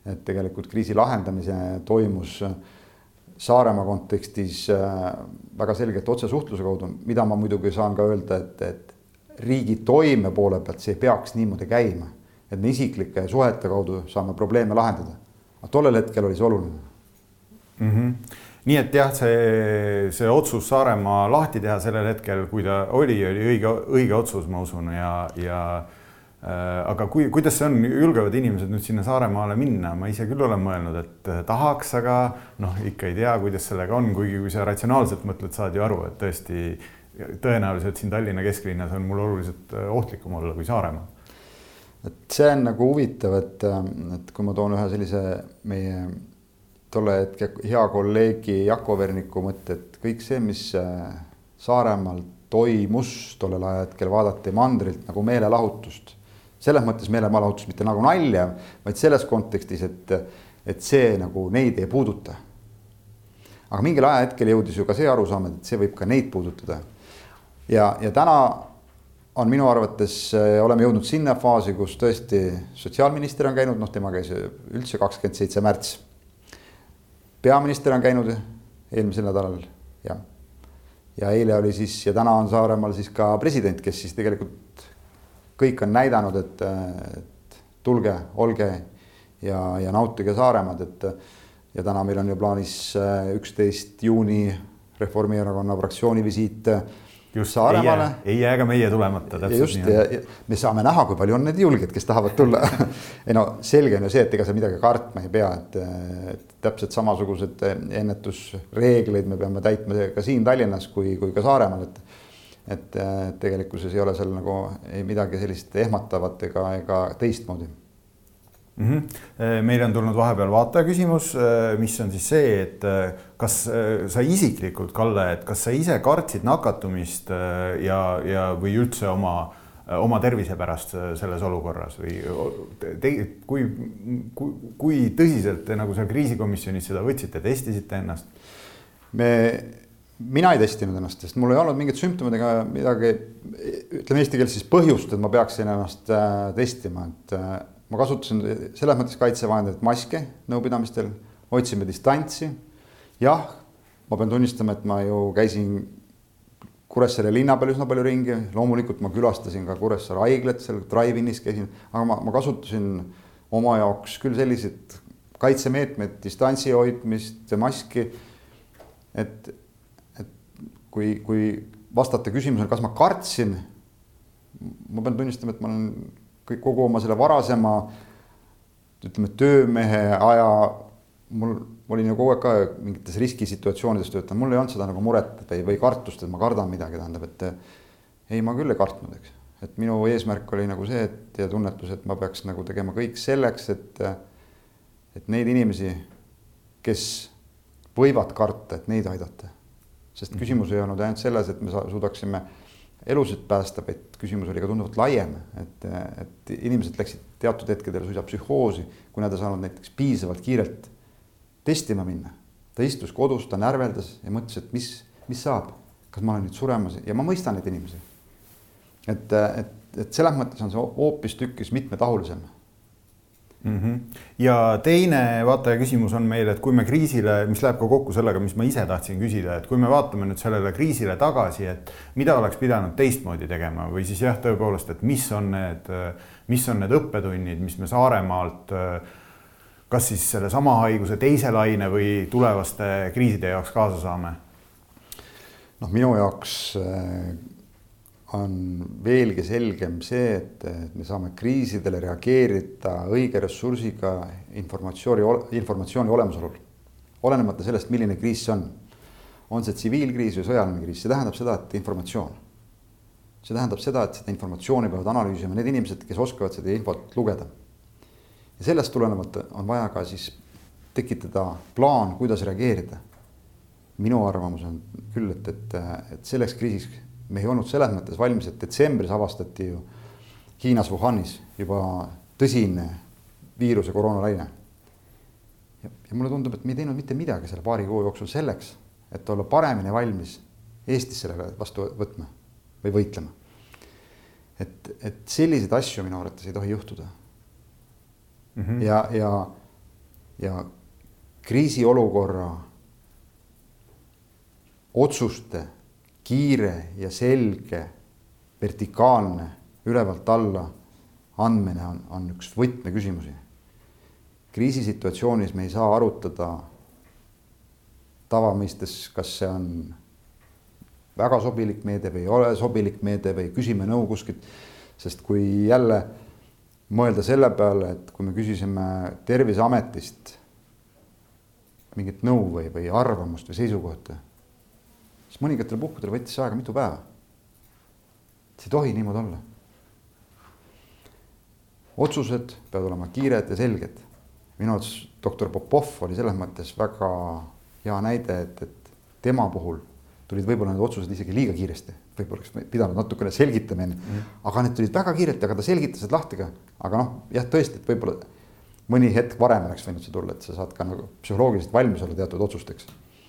et tegelikult kriisi lahendamise toimus Saaremaa kontekstis väga selgelt otsesuhtluse kaudu, mida ma muidugi saan ka öelda, et, et riigi toime poole pealt see peaks niimoodi käima, et me isiklike suhete kaudu saame probleeme lahendada. Aga tollel hetkel oli see oluline. Mm-hmm. Nii et jah, see, see otsus Saaremaa lahti teha sellel hetkel, kui ta oli, oli õige, õige otsus, ma usun, ja, ja äh, aga kui, kuidas see on, julgevad inimesed nüüd sinna Saaremaale minna? Ma ise küll olen mõelnud, et tahaks, aga noh, ikka ei tea, kuidas sellega on, kuigi kui sa ratsionaalselt mõtled, saad ju aru, et tõesti tõenäoliselt siin Tallinna kesklinnas on mul oluliselt ohtlikum olla kui Saaremaa. Et see on nagu huvitav, et, et kui ma toon ühe sellise meie tolle hetke hea kolleegi Jako Verniku mõtte, et kõik see, mis Saaremaal toimus tollel ajahetkel, vaadati mandrilt nagu meelelahutust. Selles mõttes meelelahutust mitte nagu nalja, vaid selles kontekstis, et, et see nagu neid ei puuduta. Aga mingil ajahetkel jõudis ju ka see arusaam, et see võib ka neid puudutada. Ja, ja täna on minu arvates, oleme jõudnud sinna faasi, kus tõesti sotsiaalminister on käinud, noh tema käis üldse kakskümmend seitse märts. Peaminister on käinud eelmisel nädalal ja, ja eile oli siis ja täna on Saaremaal siis ka president, kes siis tegelikult kõik on näidanud, et, et tulge, olge ja, ja nautige Saaremaad, et ja täna meil on ju plaanis üksteist juuni Reformierakonna fraktsiooni visiit just Saaremaale. Ei, ei jää ka meie tulemata. Just, ja, ja me saame näha, kui palju on need julged, kes tahavad tulla. ei no selge on ju see, et ega sa midagi kartma ei pea, et, et täpselt samasugused ennetusreegleid me peame täitma ka siin Tallinnas kui, kui ka Saaremaal, et, et tegelikkuses ei ole seal nagu ei midagi sellist ehmatavat ega, ega teistmoodi. Mm-hmm. Meil on tulnud vahepeal vaataja küsimus, mis on siis see, et kas sa isiklikult, Kalle, et kas sa ise kartsid nakatumist ja, ja või üldse oma, oma tervise pärast selles olukorras või te, kui, kui, kui tõsiselt te nagu seal kriisikomisjonis seda võtsite, testisite ennast? Me, mina ei testinud ennast, sest mul ei olnud mingid sümptomid ega midagi, ütleme eesti keeles siis põhjust, et ma peaksin ennast testima, et ma kasutasin selles mõttes kaitsevahendeid maske nõupidamistel, otsime distantsi. Jah, ma pean tunnistama, et ma ju käisin Kuressaare linna peal üsna palju ringi, loomulikult ma külastasin ka Kuressaare haiglat, seal drive-inis käisin, aga ma, ma kasutasin oma jaoks küll sellised kaitsemeetmed, distantsi hoidmist, maski, et, et kui, kui vastata küsimusele, kas ma kartsin, ma pean tunnistama, et ma olen kogu oma selle varasema ütleme, töömehe aja mul olin ju kogu aeg ka mingites riskisituatsioonides töötan, mul ei olnud seda nagu muret või, või kartust, et ma kardan midagi, tähendab, et ei, ma küll ei kartnud, eks. Et minu eesmärk oli nagu see, et ja tunnetus, et ma peaks nagu tegema kõik selleks, et, et neid inimesi, kes võivad karta, et neid aidata. Sest küsimus ei olnud ainult selles, et me suudaksime elusid päästa, et küsimus oli ka tunduvalt laiem, et, et inimesed läksid teatud hetkedel suisa psühhoosi, kui nad ei saanud näiteks piisavalt kiirelt testima minna. Ta istus kodus, ta närveldas ja mõtles, et mis, mis saab, kas ma olen nüüd suremas ja ma mõistan neid inimesi. Et, et, et selles mõttes on see hoopis tükkis mitmetahulisem. Mm-hmm. Ja teine vaataja küsimus on meil, et kui me kriisile, mis läheb ka kokku sellega, mis ma ise tahtsin küsida, et kui me vaatame nüüd sellele kriisile tagasi, et mida oleks pidanud teistmoodi tegema või siis jah, tõepoolest, et mis on need, mis on need õppetunnid, mis me Saaremaalt, kas siis selle sama haiguse teise laine või tulevaste kriiside jaoks kaasa saame? Noh, minu jaoks on veelgi selgem see, et me saame kriisidele reageerida õige ressursiga informatsiooni, informatsiooni olemasolul. Olenemata sellest, milline kriis see on. On see tsiviilkriis või sõjaline kriis, see tähendab seda, et informatsioon. See tähendab seda, et seda informatsiooni peavad analüüsima need inimesed, kes oskavad seda infot lugeda. Ja sellest tulenevalt on vaja ka siis tekitada plaan, kuidas reageerida. Minu arvamus on küll, et, et, et selleks kriisis me ei olnud selles mõttes valmis, et detsembris avastati ju Hiinas Wuhanis juba tõsine viiruse koroonalaine. Ja, ja mulle tundub, et me ei teinud mitte midagi selle paari kuu jooksul selleks, et olla paremini valmis Eestis sellele vastu võtma või võitlema. Et, et selliseid asju minu arvates ei tohi juhtuda. Mm-hmm. Ja, ja ja kriisiolukorra otsuste kiire ja selge vertikaalne ülevalt alla andmine on, on üks võtmeküsimusi. Kriisisituatsioonis me ei saa arutada tavamõistes, kas see on väga sobilik meede või ei ole sobilik meede või küsime nõu kuskilt, sest kui jälle mõelda selle peale, et kui me küsisime Terviseametist mingit nõu või, või arvamust või seisukohta, siis mõningatel puhkudel võttis aega mitu päeva. See ei tohi niimoodi olla. Otsused peavad olema kiired ja selged. Minu arvates doktor Popov oli selles mõttes väga hea näide, et, et tema puhul tulid võib-olla need otsused isegi liiga kiiresti. Võib-olla oleks pidanud natukene selgitama, mm. aga need tulid väga kiirelt, aga ta selgitas lahti ka. Aga noh, jah, tõesti, et võib-olla mõni hetk varem oleks võinud see tulla, et sa saad ka nagu psühholoogiliselt valmis olla teatud otsusteks.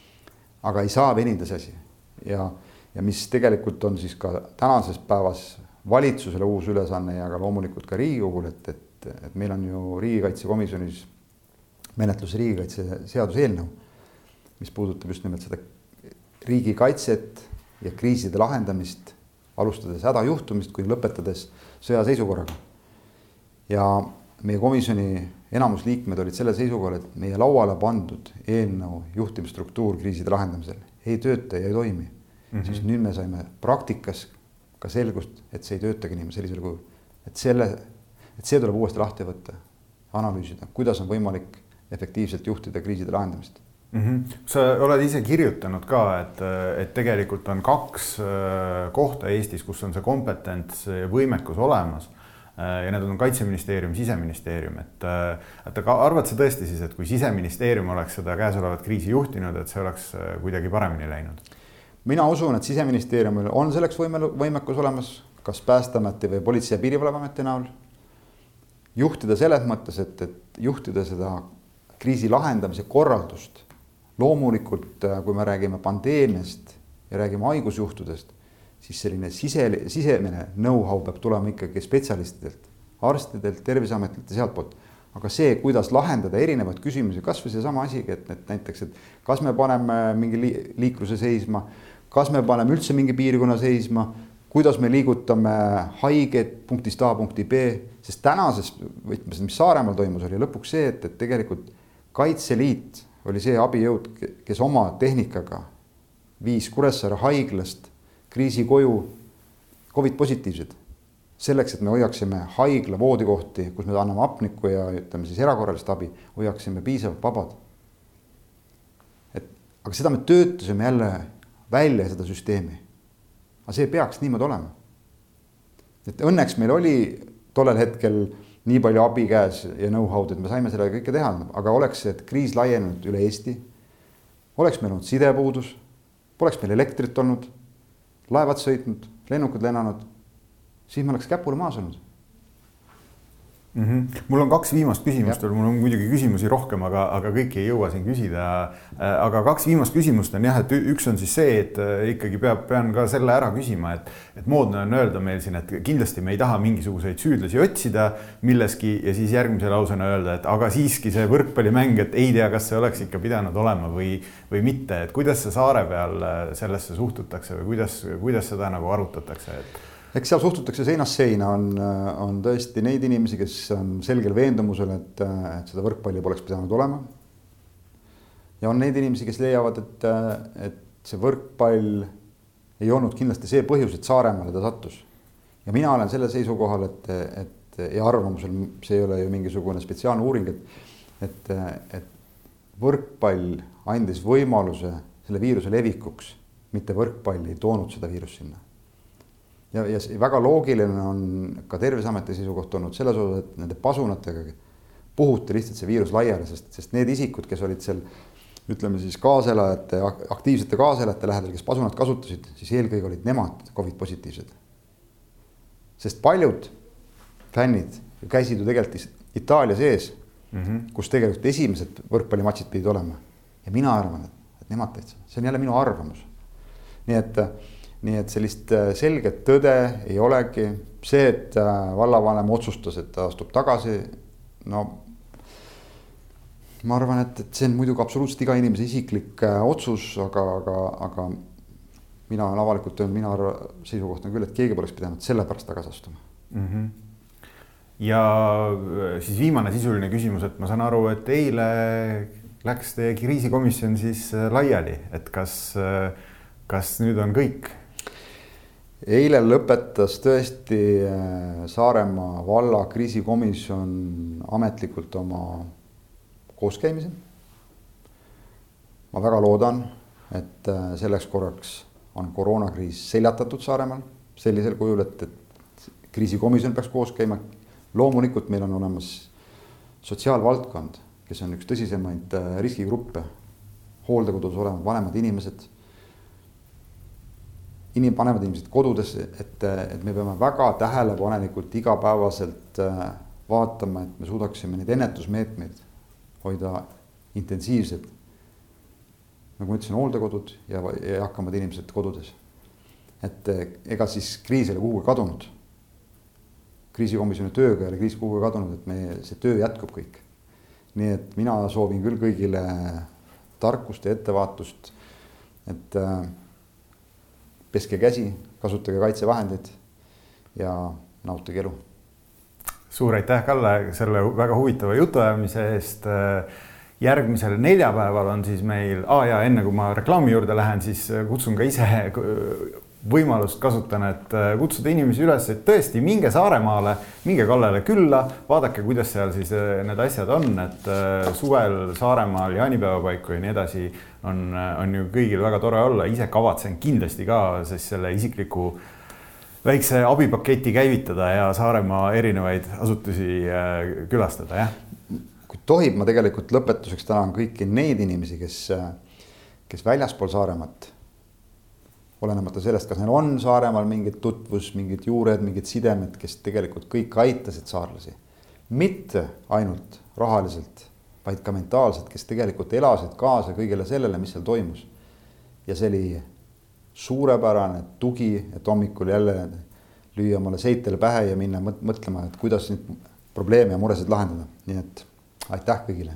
Aga ei saa venida see asi. Ja, ja mis tegelikult on siis ka tänases päevas valitsusele uus ülesanne ja ka loomulikult ka Riigikogul, et, et, et meil on ju riigikaitsekomisjonis menetlus riigikaitse seaduse eelnõu, mis puudutab just nimelt seda riigikaitset ja kriiside lahendamist, alustades hädajuhtumist, kui lõpetades sõjaseisukorraga. Ja meie komisjoni enamusliikmed olid selle seisukohal, et meie lauale pandud eelnõu juhtimisstruktuur kriiside lahendamisel ei tööta ja ei toimi. Mm-hmm. Siis nüüd me saime praktikas ka selgust, et see ei töötagi niimoodi sellisel kujul. Et, selle, et see tuleb uuesti lahti võtta, analüüsida, kuidas on võimalik efektiivselt juhtida kriiside lahendamist. Mm-hmm. Sa oled ise kirjutanud ka, et, et tegelikult on kaks kohta Eestis, kus on see kompetents ja võimekus olemas. Ja need on Kaitseministeerium, Siseministeerium. Et, et arvad sa tõesti siis, et kui Siseministeerium oleks seda käesolevat kriisi juhtinud, et see oleks kuidagi paremini läinud? Mina usun, et Siseministeeriumil on selleks võimekus olemas, kas Päästeameti või Politsei- ja Piirivalveameti näol. Juhtida selles mõttes, et, et juhtida seda kriisi lahendamise korraldust. Loomulikult, kui me räägime pandeemiast ja räägime haigusjuhtudest, siis selline sise, sisemine know-how peab tulema ikkagi spetsialistidelt, arstidelt, Terviseametilt ja sealt poolt. Aga see, kuidas lahendada erinevaid küsimusi, kas või see sama asi, et, et näiteks, et kas me paneme mingi liikluse seisma, kas me paneme üldse mingi piirkonna seisma, kuidas me liigutame haiged punktist A punkti B, sest tänases võtmes, mis Saaremaal toimus, oli lõpuks see, et, et tegelikult Kaitseliit oli see abijõud, kes oma tehnikaga viis Kuressaare haiglast kriisi koju COVID positiivsed. Selleks, et me hoiaksime haigla voodikohti, kus me anname apniku ja ütleme siis erakorralist abi, hoiaksime piisavalt vabad. Et, aga seda me töötasime jälle välja seda süsteemi. Aga see peaks niimoodi olema. Et õnneks meil oli tollel hetkel nii palju abi käes ja know-how'd, et me saime selle kõike teha, aga oleks see, et kriis laienenud üle Eesti, oleks meil olnud sidepuudus, poleks meil elektrit olnud, laevad sõitnud, lennukud lennanud, siis me oleks käpule maas olnud. Mm-hmm. Mul on kaks viimast küsimust, mul on muidugi küsimusi rohkem, aga, aga kõiki ei jõua siin küsida. Aga kaks viimast küsimust on jah, et üks on siis see, et ikkagi peab, pean ka selle ära küsima, et, et moodne on öelda meil siin, et kindlasti me ei taha mingisuguseid süüdlasi otsida milleski ja siis järgmise lausena öelda, et aga siiski see võrkpallimäng, et ei tea, kas see oleks ikka pidanud olema või, või mitte. Et kuidas see saare peal sellesse suhtutakse või kuidas, kuidas seda nagu arutatakse? Et eks seal suhtutakse seinast seina, on, on tõesti neid inimesi, kes on selgel veendumusel, et, et seda võrkpalli poleks pidanud olema. Ja on neid inimesi, kes leiavad, et, et see võrkpall ei olnud kindlasti see põhjus, et Saaremaale ta sattus. Ja mina olen selle seisukohal, et, et ja arvamusel, see ei ole ju mingisugune spetsiaalne uuring, et, et, et võrkpall andis võimaluse selle viiruse levikuks, mitte võrkpall ei toonud seda viirust sinna. Ja, ja väga loogiline on ka Terviseameti seisukoht olnud selles osas, et nende pasunatega puhuti lihtsalt see viirus laiali, sest, sest need isikud, kes olid seal, ütleme siis kaaselajate, aktiivsete kaaselajate lähedal, kes pasunat kasutasid, siis eelkõige olid nemad COVID positiivsed. Sest paljud fännid käisid ju tegelikult Itaalia sees, mm-hmm. kus tegelikult esimesed võrkpallimatšid pidid olema. Ja mina arvan, et nemad täitsa. See on jälle minu arvamus. Nii et Nii et sellist selget tõde ei olegi. See, et vallavanem otsustas, et ta astub tagasi, no ma arvan, et, et see on muidugi absoluutselt iga inimese isiklik otsus, aga, aga, aga mina olen avalikult öelnud, mina arva, seisukoht on küll, et keegi poleks pidanud selle pärast tagasi astuma. Mm-hmm. Ja siis viimane sisuline küsimus, et ma saan aru, et eile läks teie kriisikomisjon siis laiali, et kas, kas nüüd on kõik? Eile lõpetas tõesti Saaremaa valla kriisikomisjon ametlikult oma kooskäimise. Ma väga loodan, et selleks korraks on koroonakriis seljatatud Saaremaal sellisel kujul, et, et kriisikomisjon peaks koos käima. Loomulikult meil on olemas sotsiaalvaldkond, kes on üks tõsisemaid riskigruppe, hooldekodus olevad vanemad inimesed, inim, vanemad inimesed kodudes, et, et me peame väga tähelepanelikult igapäevaselt vaatama, et me suudaksime neid ennetusmeetmeid hoida intensiivsed. Nagu ma ütlesin, hooldekodud ja, ja hakkamad inimesed kodudes. Et ega siis kriis ei ole kuhugi kadunud. Kriisikomisjoni tööga ei ole kriis kuhugi kadunud, et me, see töö jätkub kõik. Nii et mina soovin küll kõigile tarkust ja ettevaatust, et peske käsi, kasutage kaitsevahendid ja nautige elu. Suur aitäh, Kalle, selle väga huvitava jutuajamise eest. Järgmisel neljapäeval on siis meil, ah, ja enne kui ma reklaami juurde lähen, siis kutsun ka ise võimalust kasutan, et kutsuda inimesi üles, et tõesti minge Saaremaale, minge Kallele külla, vaadake, kuidas seal siis need asjad on, et suvel Saaremaal, jaanipäevapaiku ja nii edasi on, on ju kõigil väga tore olla. Ise kavatsen kindlasti ka siis selle isikliku väikse abipaketi käivitada ja Saaremaa erinevaid asutusi külastada, jah? Kui tohib, ma tegelikult lõpetuseks tänan kõiki neid inimesi, kes, kes väljaspool Saaremaat, olenemata sellest, kas neil on Saaremaal mingid tutvus, mingid juured, mingid sidemed, kes tegelikult kõik aitasid saarlasi. Mitte ainult rahaliselt, vaid ka mentaalselt, kes tegelikult elasid kaasa kõigele sellele, mis seal toimus. Ja see oli suurepärane tugi, et hommikul jälle lüüa mulle seitele pähe ja minna mõtlema, et kuidas neid probleeme ja muresid lahendada. Nii et aitäh kõigile.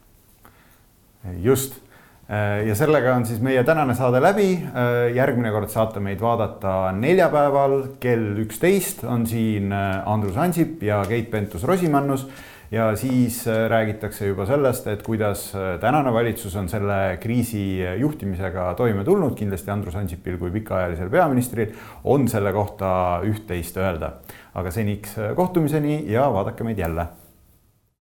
Just. Ja sellega on siis meie tänane saade läbi. Järgmine kord saate meid vaadata neljapäeval kell üksteist on siin Andrus Ansip ja Keit Pentus-Rosimannus ja siis räägitakse juba sellest, et kuidas tänane valitsus on selle kriisi juhtimisega toime tulnud. Kindlasti Andrus Ansipil kui pikaajalisel peaministril on selle kohta üht-teist öelda. Aga seniks kohtumiseni ja vaadake meid jälle.